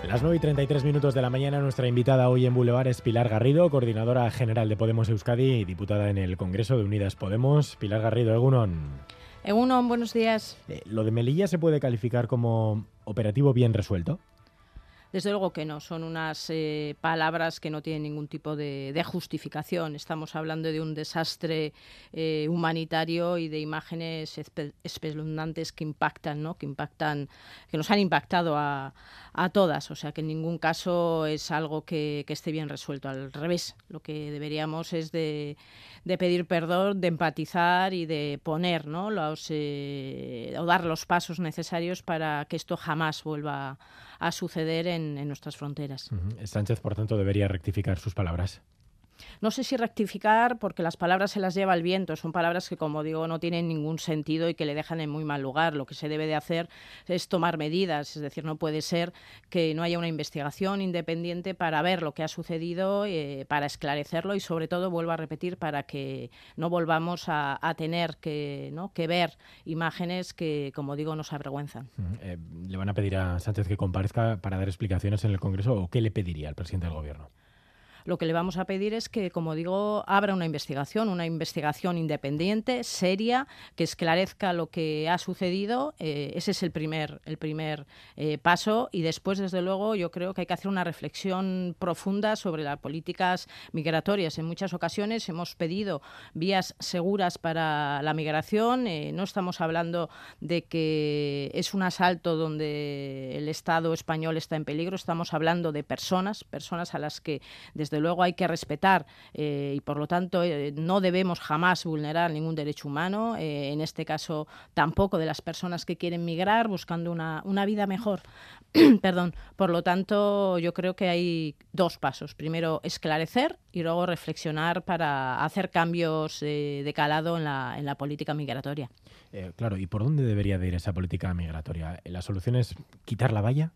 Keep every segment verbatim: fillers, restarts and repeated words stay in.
Las nueve y treinta y tres minutos de la mañana, nuestra invitada hoy en Boulevard es Pilar Garrido, coordinadora general de Podemos Euskadi y diputada en el Congreso de Unidas Podemos. Pilar Garrido, Egunon. Egunon, buenos días. Eh, ¿Lo de Melilla se puede calificar como operativo bien resuelto? Desde luego que no, son unas eh, palabras que no tienen ningún tipo de, de justificación. Estamos hablando de un desastre eh, humanitario y de imágenes espe espeluznantes que impactan, ¿no? que impactan, que nos han impactado a, a todas. O sea que en ningún caso es algo que, que esté bien resuelto. Al revés, lo que deberíamos es de, de pedir perdón, de empatizar y de poner, ¿no? los, eh, o dar los pasos necesarios para que esto jamás vuelva a a suceder en, en nuestras fronteras. Uh-huh. Sánchez, por tanto, debería rectificar sus palabras. No sé si rectificar, porque las palabras se las lleva el viento. Son palabras que, como digo, no tienen ningún sentido y que le dejan en muy mal lugar. Lo que se debe de hacer es tomar medidas. Es decir, no puede ser que no haya una investigación independiente para ver lo que ha sucedido, eh, para esclarecerlo y, sobre todo, vuelvo a repetir, para que no volvamos a, a tener que, ¿no? que ver imágenes que, como digo, nos avergüenzan. Uh-huh. eh, ¿Le van a pedir a Sánchez que comparezca para dar explicaciones en el Congreso o qué le pediría al presidente del Gobierno? Lo que le vamos a pedir es que, como digo, abra una investigación, una investigación independiente, seria, que esclarezca lo que ha sucedido. Eh, ese es el primer, el primer eh, paso. Y después, desde luego, yo creo que hay que hacer una reflexión profunda sobre las políticas migratorias. En muchas ocasiones hemos pedido vías seguras para la migración. Eh, no estamos hablando de que es un asalto donde el Estado español está en peligro. Estamos hablando de personas, personas a las que, desde luego, hay que respetar eh, y, por lo tanto, eh, no debemos jamás vulnerar ningún derecho humano, eh, en este caso tampoco de las personas que quieren migrar buscando una, una vida mejor. Perdón. Por lo tanto, yo creo que hay dos pasos. Primero, esclarecer y luego reflexionar para hacer cambios eh, de calado en la, en la política migratoria. Eh, claro, ¿y por dónde debería de ir esa política migratoria? ¿La solución es quitar la valla?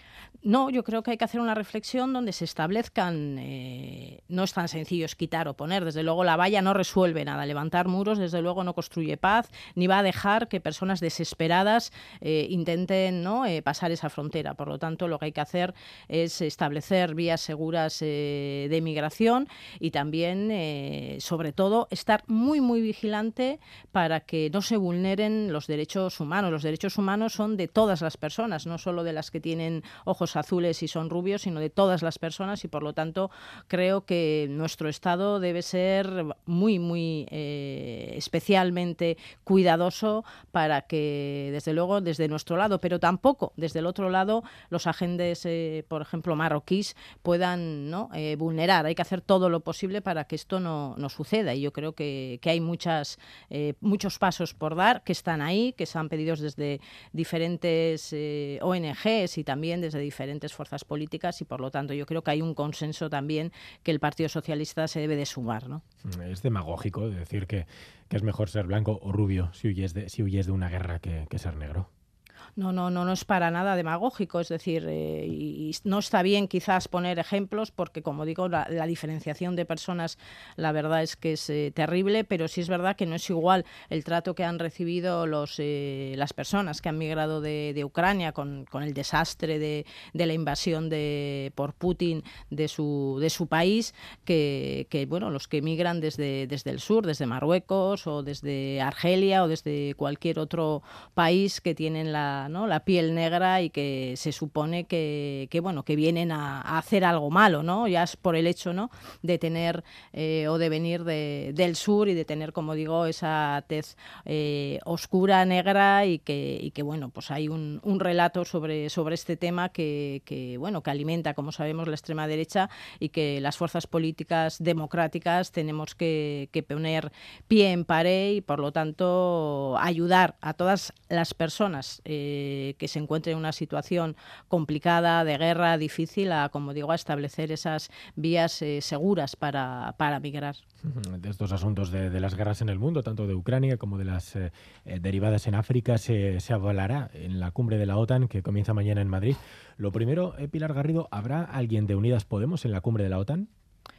No, yo creo que hay que hacer una reflexión donde se establezcan, eh, no es tan sencillo es quitar o poner, desde luego la valla no resuelve nada, levantar muros desde luego no construye paz, ni va a dejar que personas desesperadas eh, intenten, ¿no? eh, pasar esa frontera. Por lo tanto, lo que hay que hacer es establecer vías seguras eh, de migración y también, eh, sobre todo, estar muy, muy vigilante para que no se vulneren los derechos humanos. Los derechos humanos son de todas las personas, no solo de las que tienen ojos azules y son rubios, sino de todas las personas y, por lo tanto, creo que nuestro Estado debe ser muy, muy eh, especialmente cuidadoso para que, desde luego, desde nuestro lado, pero tampoco desde el otro lado, los agentes, eh, por ejemplo, marroquíes, puedan, ¿no? eh, vulnerar. Hay que hacer todo lo posible para que esto no, no suceda y yo creo que, que hay muchas, eh, muchos pasos por dar que están ahí, que se han pedido desde diferentes eh, O N Ges y también desde diferentes fuerzas políticas y, por lo tanto, yo creo que hay un consenso también que el Partido Socialista se debe de sumar, ¿no? Es demagógico decir que, que es mejor ser blanco o rubio si huyes de, si huyes de una guerra que, que ser negro. No, no, no, no es para nada demagógico, es decir, eh, y, y no está bien quizás poner ejemplos porque, como digo, la, la diferenciación de personas, la verdad es que es eh, terrible, pero sí es verdad que no es igual el trato que han recibido los, eh, las personas que han migrado de, de Ucrania con, con el desastre de, de la invasión de, por Putin de su, de su país, que, que bueno, los que migran desde, desde el sur, desde Marruecos o desde Argelia o desde cualquier otro país que tienen la ¿no? la piel negra y que se supone que, que bueno que vienen a, a hacer algo malo, ¿no? Ya es por el hecho, ¿no? de tener eh, o de venir de, del sur y de tener, como digo, esa tez eh, oscura, negra y que, y que bueno, pues hay un, un relato sobre, sobre este tema que, que bueno que alimenta, como sabemos, la extrema derecha y que las fuerzas políticas democráticas tenemos que, que poner pie en pared y, por lo tanto, ayudar a todas las personas eh, que se encuentren en una situación complicada, de guerra, difícil, a, como digo, a establecer esas vías eh, seguras para, para migrar. De estos asuntos de, de las guerras en el mundo, tanto de Ucrania como de las eh, derivadas en África, se, se hablará en la cumbre de la OTAN que comienza mañana en Madrid. Lo primero, eh, Pilar Garrido, ¿habrá alguien de Unidas Podemos en la cumbre de la OTAN?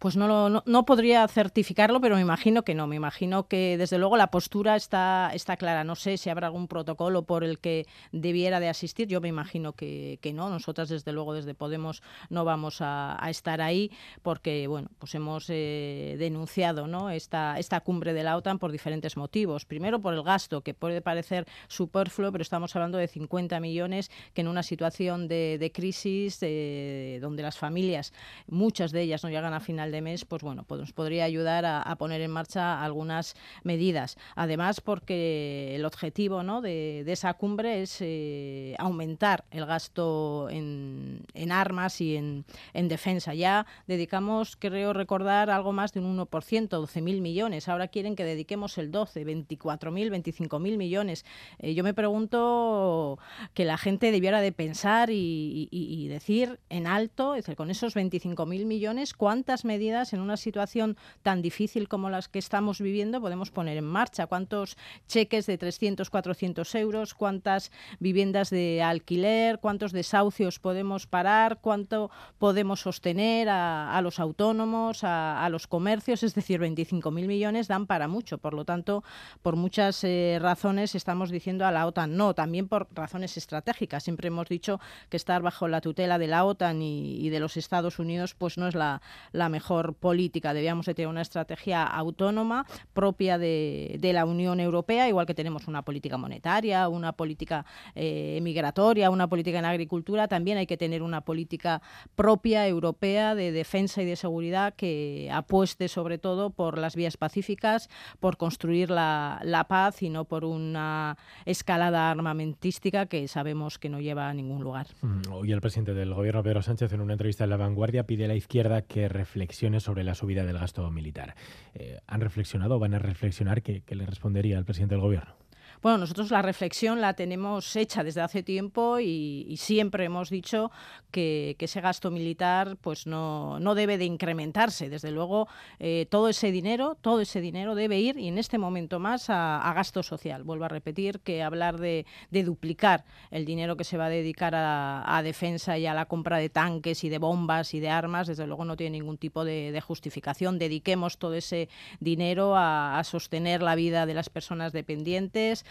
Pues no, lo, no, no podría certificarlo, pero me imagino que no. Me imagino que, desde luego, la postura está, está clara. No sé si habrá algún protocolo por el que debiera de asistir. Yo me imagino que, que no. Nosotras, desde luego, desde Podemos no vamos a, a estar ahí porque, bueno, pues hemos eh, denunciado, ¿no?, esta, esta cumbre de la OTAN por diferentes motivos. Primero, por el gasto, que puede parecer superfluo, pero estamos hablando de cincuenta millones que en una situación de, de crisis, de, donde las familias, muchas de ellas no llegan a final de mes, pues bueno, pues nos podría ayudar a, a poner en marcha algunas medidas. Además, porque el objetivo, ¿no?, de, de esa cumbre es eh, aumentar el gasto en, en armas y en, en defensa. Ya dedicamos, creo recordar, algo más de un uno por ciento, doce mil millones. Ahora quieren que dediquemos el doce, veinticuatro mil, veinticinco mil millones. Eh, yo me pregunto que la gente debiera de pensar y, y, y decir en alto, es decir, con esos veinticinco mil millones, ¿cuántas medidas en una situación tan difícil como las que estamos viviendo podemos poner en marcha? ¿Cuántos cheques de trescientos, cuatrocientos euros? ¿Cuántas viviendas de alquiler? ¿Cuántos desahucios podemos parar? ¿Cuánto podemos sostener a, a los autónomos, a, a los comercios? Es decir, veinticinco mil millones dan para mucho. Por lo tanto, por muchas eh, razones estamos diciendo a la OTAN no, también por razones estratégicas. Siempre hemos dicho que estar bajo la tutela de la OTAN y, y de los Estados Unidos pues no es la, la mejor política. Debíamos de tener una estrategia autónoma propia de, de la Unión Europea, igual que tenemos una política monetaria, una política eh, migratoria, una política en agricultura. También hay que tener una política propia europea de defensa y de seguridad que apueste sobre todo por las vías pacíficas, por construir la, la paz y no por una escalada armamentística que sabemos que no lleva a ningún lugar. Hoy el presidente del Gobierno, Pedro Sánchez, en una entrevista en La Vanguardia, pide a la izquierda que reflexione sobre la subida del gasto militar. Eh, ¿Han reflexionado o van a reflexionar? ¿Qué, qué le respondería al presidente del Gobierno? Bueno, nosotros la reflexión la tenemos hecha desde hace tiempo y, y siempre hemos dicho que, que ese gasto militar pues no, no debe de incrementarse. Desde luego, eh, todo ese dinero, todo ese dinero debe ir, y en este momento más, a, a gasto social. Vuelvo a repetir que hablar de, de duplicar el dinero que se va a dedicar a, a defensa y a la compra de tanques y de bombas y de armas, desde luego no tiene ningún tipo de, de justificación. Dediquemos todo ese dinero a, a sostener la vida de las personas dependientes,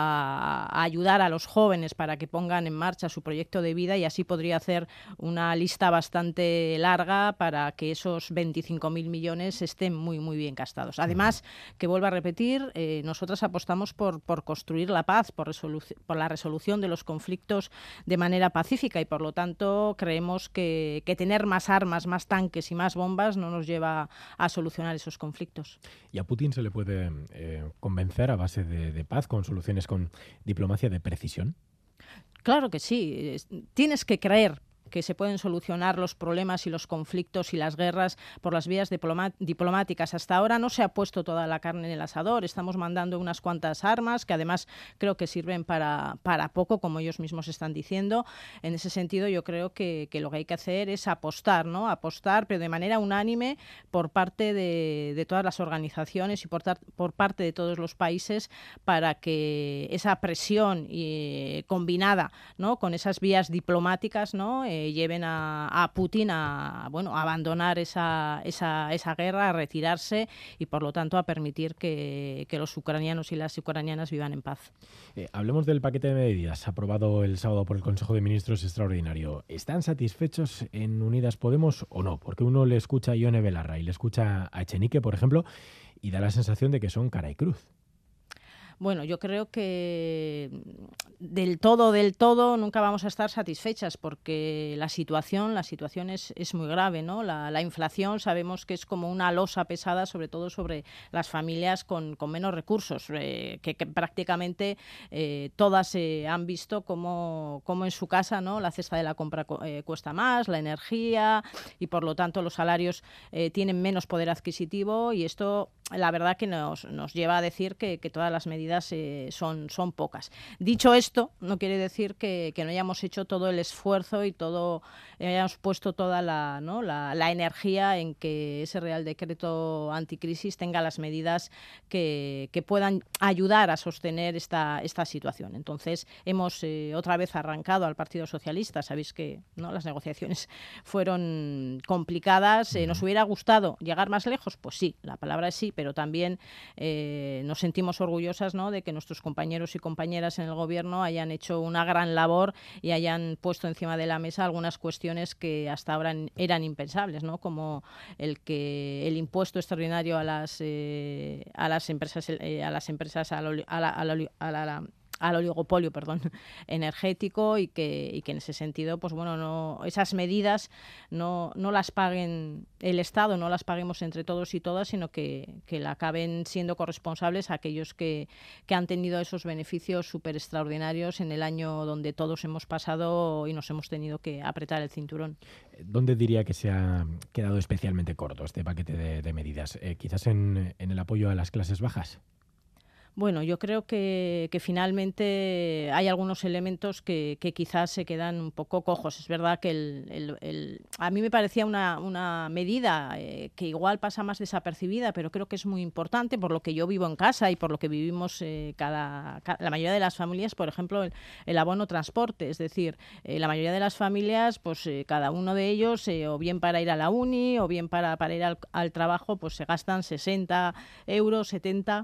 A, a ayudar a los jóvenes para que pongan en marcha su proyecto de vida, y así podría hacer una lista bastante larga para que esos veinticinco mil millones estén muy, muy bien gastados. Además, que vuelvo a repetir, eh, nosotras apostamos por, por construir la paz, por, por la resolución de los conflictos de manera pacífica, y por lo tanto creemos que, que tener más armas, más tanques y más bombas no nos lleva a solucionar esos conflictos. ¿Y a Putin se le puede eh, convencer a base de, de paz, con soluciones con diplomacia de precisión? Claro que sí. Tienes que creer que se pueden solucionar los problemas y los conflictos y las guerras por las vías diploma- diplomáticas. Hasta ahora no se ha puesto toda la carne en el asador. Estamos mandando unas cuantas armas que además creo que sirven para, para poco, como ellos mismos están diciendo. En ese sentido, yo creo que, que lo que hay que hacer es apostar, ¿no? Apostar, pero de manera unánime por parte de, de todas las organizaciones y por, tar- por parte de todos los países, para que esa presión eh, combinada, ¿no?, con esas vías diplomáticas, ¿no?, eh, lleven a, a Putin a, bueno, a abandonar esa, esa, esa guerra, a retirarse y, por lo tanto, a permitir que, que los ucranianos y las ucranianas vivan en paz. Eh, hablemos del paquete de medidas aprobado el sábado por el Consejo de Ministros extraordinario. ¿Están satisfechos en Unidas Podemos o no? Porque uno le escucha a Ione Belarra y le escucha a Echenique, por ejemplo, y da la sensación de que son cara y cruz. Bueno, yo creo que del todo, del todo, nunca vamos a estar satisfechas, porque la situación, la situación es, es muy grave, ¿no? La, la inflación sabemos que es como una losa pesada, sobre todo sobre las familias con, con menos recursos, eh, que, que prácticamente eh, todas eh, han visto cómo, cómo en su casa, ¿no?, la cesta de la compra eh, cuesta más, la energía, y por lo tanto los salarios eh, tienen menos poder adquisitivo, y esto la verdad que nos, nos lleva a decir que, que todas las medidas medidas eh, son, son pocas. Dicho esto, no quiere decir que, que no hayamos hecho todo el esfuerzo y todo hayamos puesto toda la, ¿no? la, la energía en que ese Real Decreto anticrisis tenga las medidas que, que puedan ayudar a sostener esta, esta situación. Entonces, hemos eh, otra vez arrancado al Partido Socialista. Sabéis que, ¿no?, las negociaciones fueron complicadas. Eh, ¿Nos hubiera gustado llegar más lejos? Pues sí, la palabra es sí, pero también eh, nos sentimos orgullosas, ¿no?, de que nuestros compañeros y compañeras en el Gobierno hayan hecho una gran labor y hayan puesto encima de la mesa algunas cuestiones que hasta ahora eran impensables, ¿no?, como el que el impuesto extraordinario a las eh, a las empresas eh, a las empresas a la, a la, a la, a la al oligopolio, perdón, energético, y que, y que en ese sentido, pues bueno, no, esas medidas no, no las paguen el Estado, no las paguemos entre todos y todas, sino que, que la acaben siendo corresponsables a aquellos que, que han tenido esos beneficios súper extraordinarios en el año donde todos hemos pasado y nos hemos tenido que apretar el cinturón. ¿Dónde diría que se ha quedado especialmente corto este paquete de, de medidas? Eh, quizás en, en el apoyo a las clases bajas. Bueno, yo creo que, que finalmente hay algunos elementos que, que quizás se quedan un poco cojos. Es verdad que el, el, el, a mí me parecía una, una medida eh, que igual pasa más desapercibida, pero creo que es muy importante por lo que yo vivo en casa y por lo que vivimos eh, cada, cada, la mayoría de las familias, por ejemplo, el, el abono transporte. Es decir, eh, la mayoría de las familias, pues eh, cada uno de ellos, eh, o bien para ir a la uni o bien para, para ir al, al trabajo, pues se gastan sesenta euros, setenta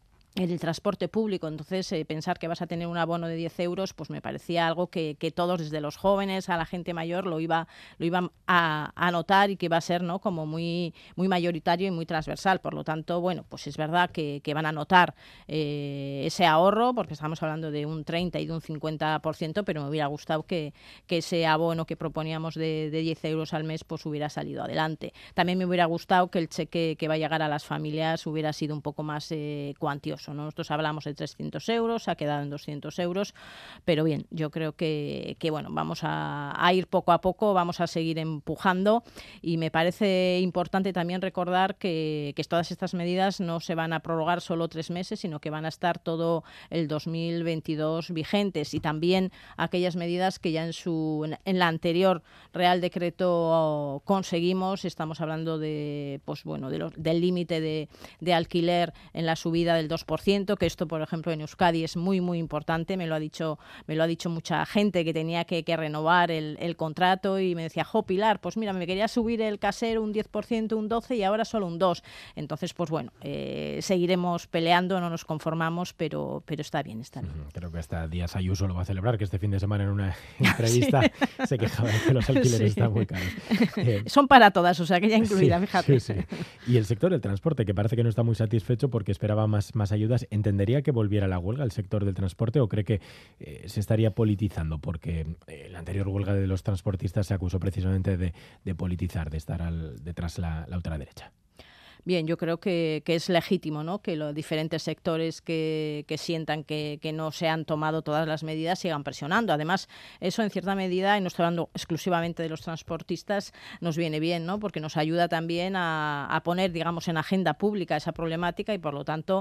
en el transporte público. Entonces, eh, pensar que vas a tener un abono de diez euros, pues me parecía algo que, que todos, desde los jóvenes a la gente mayor, lo iba lo iban a, a notar y que iba a ser, ¿no?, como muy muy mayoritario y muy transversal. Por lo tanto, bueno, pues es verdad que, que van a notar eh, ese ahorro, porque estamos hablando de un treinta y de un cincuenta por ciento, pero me hubiera gustado que, que ese abono que proponíamos de, de diez euros al mes pues hubiera salido adelante. También me hubiera gustado que el cheque que va a llegar a las familias hubiera sido un poco más eh, cuantioso. Nosotros hablamos de trescientos euros, se ha quedado en doscientos euros, pero bien, yo creo que, que bueno, vamos a, a ir poco a poco, vamos a seguir empujando, y me parece importante también recordar que, que todas estas medidas no se van a prorrogar solo tres meses, sino que van a estar todo el dos mil veintidós vigentes, y también aquellas medidas que ya en su en, en la anterior Real Decreto conseguimos. Estamos hablando de, pues bueno, de los, del límite de, de alquiler en la subida del dos por ciento, que esto, por ejemplo, en Euskadi es muy, muy importante. Me lo ha dicho, me lo ha dicho mucha gente que tenía que, que renovar el, el contrato, y me decía, jo, Pilar, pues mira, me quería subir el casero un diez por ciento, un doce por ciento, y ahora solo un dos por ciento. Entonces, pues bueno, eh, seguiremos peleando, no nos conformamos, pero, pero está bien, está bien. Creo que hasta Díaz Ayuso lo va a celebrar, que este fin de semana en una entrevista sí. se quejaba de que los alquileres sí. están muy caros. Eh, Son para todas, o sea, que ya incluida, sí, fíjate. Sí, sí. Y el sector del transporte, que parece que no está muy satisfecho porque esperaba más, más ayudas. ¿Entendería que volviera a la huelga el sector del transporte, o cree que eh, se estaría politizando? Porque eh, la anterior huelga de los transportistas se acusó precisamente de, de politizar, de estar al, detrás la, la ultraderecha. Bien, yo creo que, que es legítimo, ¿no?, que los diferentes sectores que, que sientan que, que no se han tomado todas las medidas sigan presionando. Además, eso en cierta medida, y no estoy hablando exclusivamente de los transportistas, nos viene bien, ¿no?, porque nos ayuda también a, a poner, digamos, en agenda pública esa problemática y, por lo tanto,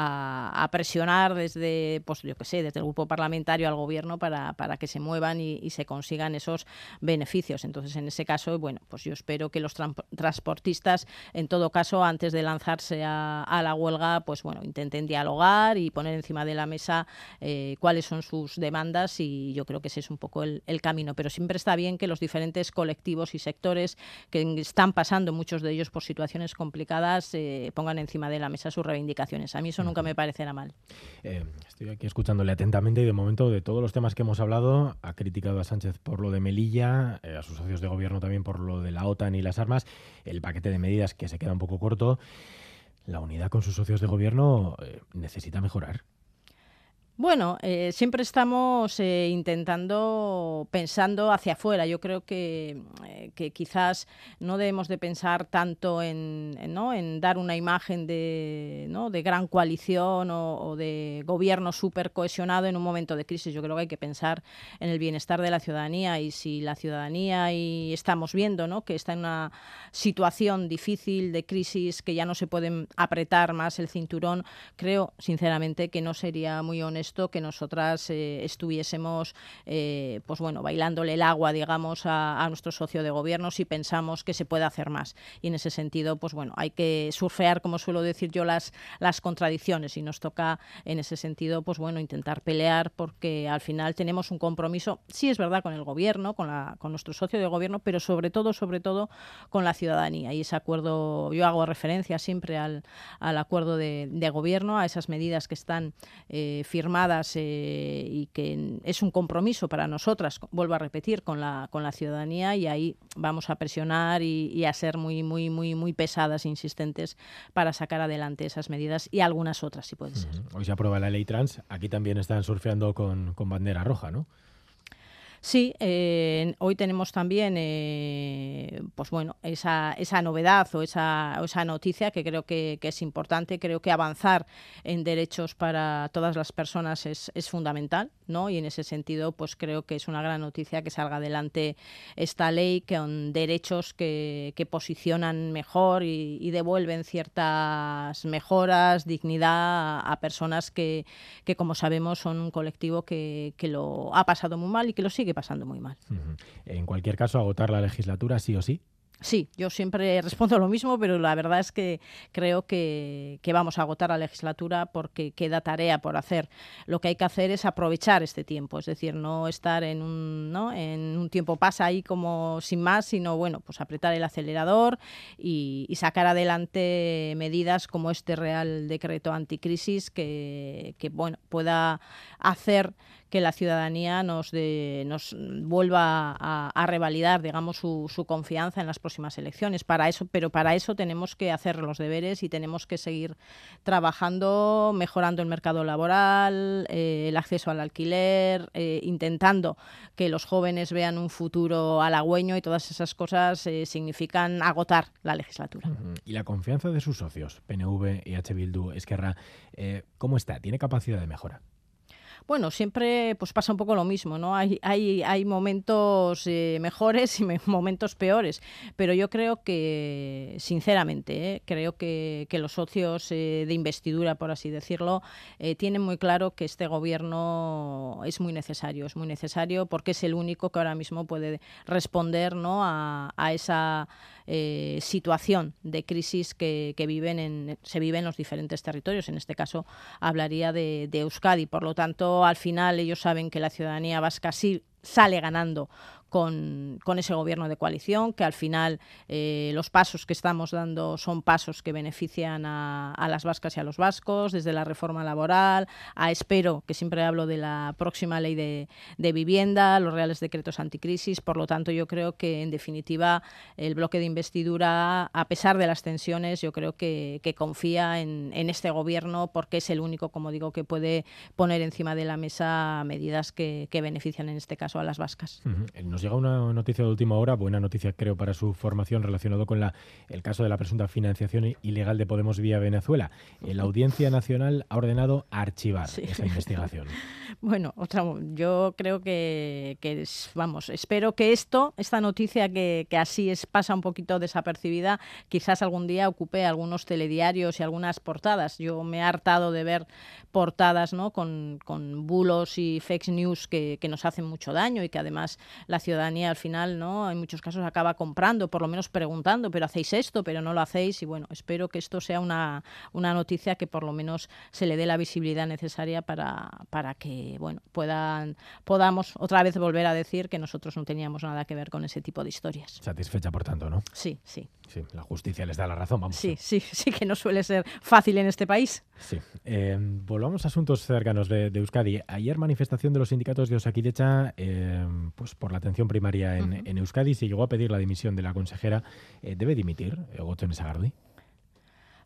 a, a presionar desde, pues yo qué sé, desde el grupo parlamentario al Gobierno para, para que se muevan y, y se consigan esos beneficios. Entonces, en ese caso, bueno, pues yo espero que los tra- transportistas, en todo caso, antes de lanzarse a, a la huelga, pues bueno, intenten dialogar y poner encima de la mesa eh, cuáles son sus demandas, y yo creo que ese es un poco el, el camino. Pero siempre está bien que los diferentes colectivos y sectores que están pasando, muchos de ellos por situaciones complicadas, eh, pongan encima de la mesa sus reivindicaciones. A mí eso nunca me parecerá mal. Eh, estoy aquí escuchándole atentamente, y de momento, de todos los temas que hemos hablado, ha criticado a Sánchez por lo de Melilla, eh, a sus socios de gobierno también por lo de la OTAN y las armas, el paquete de medidas que se queda un poco corto. La unidad con sus socios de gobierno eh, necesita mejorar. Bueno, eh, siempre estamos eh, intentando, pensando hacia afuera. Yo creo que, eh, que quizás no debemos de pensar tanto en, en, ¿no? en dar una imagen de, ¿no? de gran coalición o, o de gobierno súper cohesionado en un momento de crisis. Yo creo que hay que pensar en el bienestar de la ciudadanía, y si la ciudadanía y estamos viendo, ¿no? que está en una situación difícil de crisis, que ya no se pueden apretar más el cinturón, creo sinceramente que no sería muy honesto que nosotras eh, estuviésemos eh, pues bueno, bailándole el agua, digamos, a, a nuestro socio de gobierno si pensamos que se puede hacer más. Y en ese sentido, pues bueno, hay que surfear, como suelo decir yo, las, las contradicciones, y nos toca en ese sentido, pues bueno, intentar pelear, porque al final tenemos un compromiso, sí es verdad, con el gobierno, con, la, con nuestro socio de gobierno, pero sobre todo, sobre todo con la ciudadanía. Y ese acuerdo, yo hago referencia siempre al, al acuerdo de, de gobierno, a esas medidas que están eh, firmadas Eh, y que es un compromiso para nosotras, vuelvo a repetir, con la con la ciudadanía, y ahí vamos a presionar y, y a ser muy muy muy muy pesadas e insistentes para sacar adelante esas medidas y algunas otras, si puede ser. Uh-huh. Hoy se aprueba la ley trans, aquí también están surfeando con, con bandera roja, ¿no? Sí, eh, hoy tenemos también eh, pues bueno, esa, esa novedad o esa, o esa noticia que creo que, que es importante. Creo que avanzar en derechos para todas las personas es, es fundamental, ¿no? Y en ese sentido, pues creo que es una gran noticia que salga adelante esta ley con derechos que, que posicionan mejor y, y devuelven ciertas mejoras, dignidad a, a personas que, que, como sabemos, son un colectivo que, que lo ha pasado muy mal y que lo sigue pasando muy mal. Uh-huh. En cualquier caso, agotar la legislatura sí o sí. Sí, yo siempre respondo lo mismo, pero la verdad es que creo que, que vamos a agotar la legislatura porque queda tarea por hacer. Lo que hay que hacer es aprovechar este tiempo, es decir, no estar en un, ¿no? en un tiempo pasa ahí como sin más, sino bueno, pues apretar el acelerador y, y sacar adelante medidas como este Real Decreto Anticrisis que, que bueno, pueda hacer que la ciudadanía nos, de, nos vuelva a, a revalidar, digamos, su, su confianza en las próximas elecciones. Para eso, pero para eso tenemos que hacer los deberes y tenemos que seguir trabajando, mejorando el mercado laboral, eh, el acceso al alquiler, eh, intentando que los jóvenes vean un futuro halagüeño, y todas esas cosas eh, significan agotar la legislatura. Uh-huh. Y la confianza de sus socios, P N V, E H Bildu, Esquerra, eh, ¿cómo está? ¿Tiene capacidad de mejora? Bueno, siempre pues pasa un poco lo mismo, ¿no? Hay, hay, hay momentos eh, mejores y me, momentos peores, pero yo creo que, sinceramente, ¿eh? creo que, que los socios eh, de investidura, por así decirlo, eh, tienen muy claro que este gobierno es muy necesario, es muy necesario porque es el único que ahora mismo puede responder, ¿no? a, a esa eh, situación de crisis que, que viven en, se vive en los diferentes territorios. En este caso hablaría de, de Euskadi. Por lo tanto, al final ellos saben que la ciudadanía vasca sí sale ganando con, con ese gobierno de coalición, que al final eh, los pasos que estamos dando son pasos que benefician a, a las vascas y a los vascos, desde la reforma laboral, a espero, que siempre hablo de la próxima ley de, de vivienda, los reales decretos anticrisis. Por lo tanto, yo creo que, en definitiva, el bloque de investidura, a pesar de las tensiones, yo creo que, que confía en, en este gobierno, porque es el único, como digo, que puede poner encima de la mesa medidas que, que benefician, en este caso, a las vascas. Uh-huh. Nos llega una noticia de última hora, buena noticia creo para su formación, relacionado con la, el caso de la presunta financiación ilegal de Podemos vía Venezuela. La Audiencia Nacional ha ordenado archivar sí. esa investigación. Bueno, otra, yo creo que, que es, vamos, espero que esto, esta noticia que, que así es, pasa un poquito desapercibida, quizás algún día ocupe algunos telediarios y algunas portadas. Yo me he hartado de ver portadas, ¿no? con, con bulos y fake news que, que nos hacen mucho daño y que además la ciudadanía al final, ¿no? en muchos casos acaba comprando, por lo menos preguntando, pero hacéis esto, pero no lo hacéis. Y bueno, espero que esto sea una, una noticia que por lo menos se le dé la visibilidad necesaria para, para que bueno, puedan, podamos otra vez volver a decir que nosotros no teníamos nada que ver con ese tipo de historias. Satisfecha, por tanto, ¿no? Sí, sí. Sí, la justicia les da la razón, vamos. Sí, sí, sí, que no suele ser fácil en este país. Sí. Eh, volvamos a asuntos cercanos de, de Euskadi. Ayer manifestación de los sindicatos de Osakidecha eh, pues por la atención primaria en, uh-huh. en Euskadi. Se llegó a pedir la dimisión de la consejera. Eh, ¿Debe dimitir Gotzone Sagardui?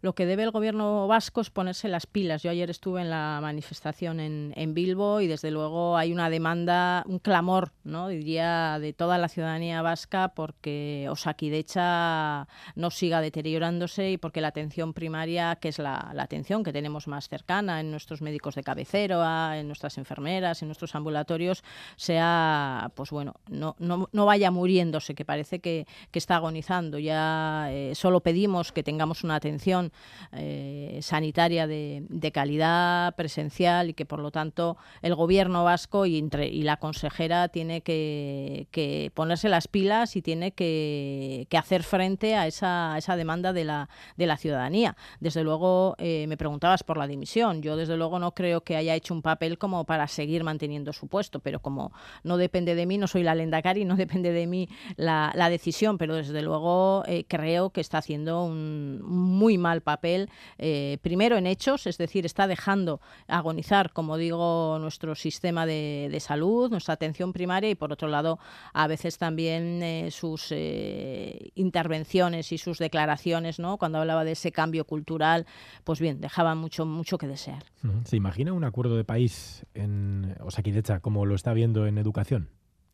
lo que debe el gobierno vasco es ponerse las pilas. Yo ayer estuve en la manifestación en, en Bilbo y desde luego hay una demanda, un clamor, ¿no?, diría, de toda la ciudadanía vasca porque Osakidetza no siga deteriorándose y porque la atención primaria, que es la, la atención que tenemos más cercana en nuestros médicos de cabecera, en nuestras enfermeras, en nuestros ambulatorios, sea, pues bueno, no, no, no vaya muriéndose, que parece que, que está agonizando. Ya eh, solo pedimos que tengamos una atención eh, sanitaria de, de calidad, presencial, y que por lo tanto el gobierno vasco y, entre, y la consejera tiene que, que ponerse las pilas y tiene que, que hacer frente a esa, a esa demanda de la, de la ciudadanía. Desde luego, eh, me preguntabas por la dimisión. Yo desde luego no creo que haya hecho un papel como para seguir manteniendo su puesto, pero como no depende de mí, no soy la Lehendakari, no depende de mí la, la decisión, pero desde luego eh, creo que está haciendo un muy mal papel, eh, primero en hechos, es decir, está dejando agonizar, como digo, nuestro sistema de, de salud, nuestra atención primaria, y por otro lado, a veces también eh, sus eh, intervenciones y sus declaraciones, ¿no?, cuando hablaba de ese cambio cultural, pues bien, dejaban mucho, mucho que desear. ¿Se imagina un acuerdo de país en Osakidetza como lo está viendo en educación?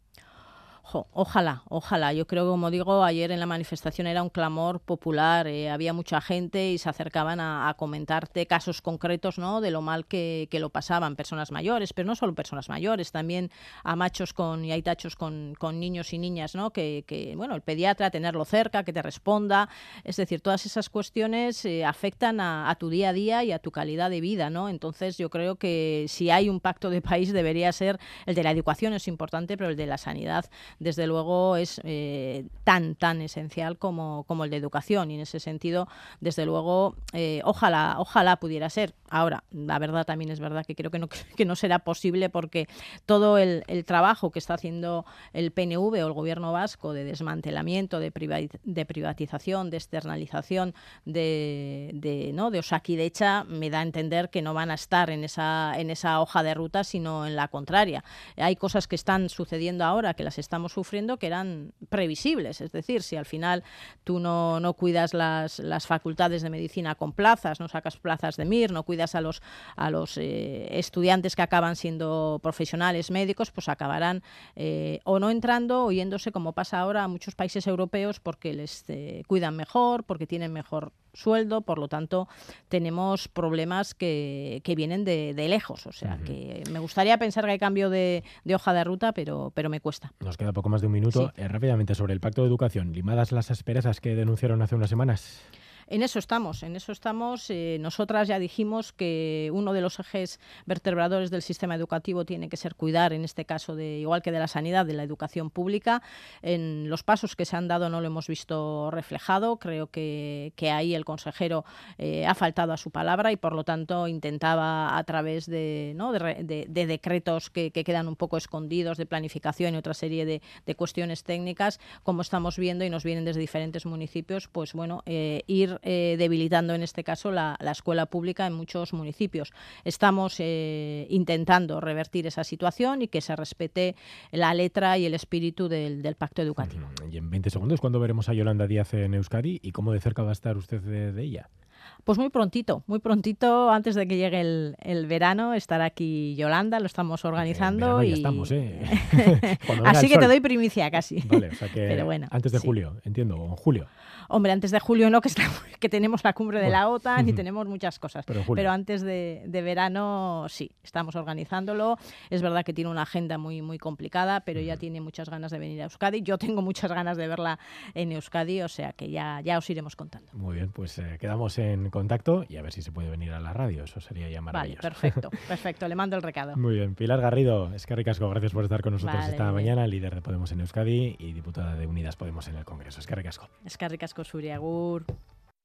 Jo, ojalá, ojalá. Yo creo, como digo, ayer en la manifestación era un clamor popular, eh, había mucha gente y se acercaban a, a comentarte casos concretos, ¿no?, de lo mal que, que lo pasaban personas mayores, pero no solo personas mayores, también a machos con, y hay tachos con, con niños y niñas, ¿no?, que, que, bueno, el pediatra, tenerlo cerca, que te responda, es decir, todas esas cuestiones eh, afectan a, a tu día a día y a tu calidad de vida, ¿no? Entonces yo creo que si hay un pacto de país debería ser el de la educación, es importante, pero el de la sanidad, desde luego, es eh, tan, tan esencial como, como el de educación, y en ese sentido, desde luego, eh, ojalá, ojalá pudiera ser. Ahora, la verdad también es verdad que creo que no, que no será posible, porque todo el, el trabajo que está haciendo el P N V o el gobierno vasco de desmantelamiento, de, privat, de privatización, de externalización de, de, ¿no?, de Osakidetza, me da a entender que no van a estar en esa, en esa hoja de ruta, sino en la contraria. Hay cosas que están sucediendo ahora, que las estamos sufriendo, que eran previsibles. Es decir, si al final tú no, no cuidas las, las facultades de medicina con plazas, no sacas plazas de M I R, no cuidas a los, a los eh, estudiantes que acaban siendo profesionales médicos, pues acabarán eh, o no entrando o yéndose, como pasa ahora a muchos países europeos, porque les eh, cuidan mejor, porque tienen mejor sueldo. Por lo tanto, tenemos problemas que, que vienen de, de lejos. O sea, uh-huh. que me gustaría pensar que hay cambio de, de hoja de ruta, pero, pero me cuesta. Nos queda poco más de un minuto. Sí. Eh, rápidamente, sobre el Pacto de Educación, limadas las asperezas que denunciaron hace unas semanas. En eso estamos, en eso estamos. Eh, nosotras ya dijimos que uno de los ejes vertebradores del sistema educativo tiene que ser cuidar, en este caso, de igual que de la sanidad, de la educación pública. En los pasos que se han dado no lo hemos visto reflejado. Creo que, que ahí el consejero eh, ha faltado a su palabra y, por lo tanto, intentaba a través de, ¿no?, de, de, de decretos que, que quedan un poco escondidos, de planificación y otra serie de, de cuestiones técnicas, como estamos viendo y nos vienen desde diferentes municipios, pues bueno, eh, ir Eh, debilitando en este caso la, la escuela pública en muchos municipios. Estamos eh, intentando revertir esa situación y que se respete la letra y el espíritu del, del pacto educativo. Y en veinte segundos, ¿cuándo veremos a Yolanda Díaz en Euskadi y cómo de cerca va a estar usted de, de ella? Pues muy prontito, muy prontito, antes de que llegue el, el verano, estará aquí Yolanda, lo estamos organizando. En y ya estamos, ¿eh? Así que sol. Te doy primicia casi. Vale, o sea que Pero bueno, antes de sí. julio, entiendo, o en julio. Hombre, antes de julio no, que, está, que tenemos la cumbre de bueno. la OTAN y tenemos muchas cosas. Pero, Pero antes de, de verano, sí, estamos organizándolo. Es verdad que tiene una agenda muy, muy complicada, pero ya tiene muchas ganas de venir a Euskadi. Yo tengo muchas ganas de verla en Euskadi, o sea que ya, ya os iremos contando. Muy bien, pues eh, quedamos en contacto y a ver si se puede venir a la radio. Eso sería ya maravilloso. Vale, perfecto, perfecto. Le mando el recado. Muy bien. Pilar Garrido, eskerrik asko, gracias por estar con nosotros vale, esta bien. mañana, líder de Podemos en Euskadi y diputada de Unidas Podemos en el Congreso. Eskerrik asko. Eskerrik asko zuri, agur.